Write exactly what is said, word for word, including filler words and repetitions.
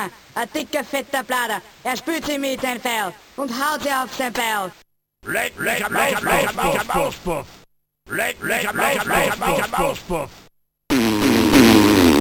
Schlange, ein dicker, fetter Blader. Er spült sie mit ein Pfeil und haut sie auf sein Beil. Leck, leck, leck, leck, leck, leck, Auspuff! Leck, leck, leck, leck, leck, Auspuff!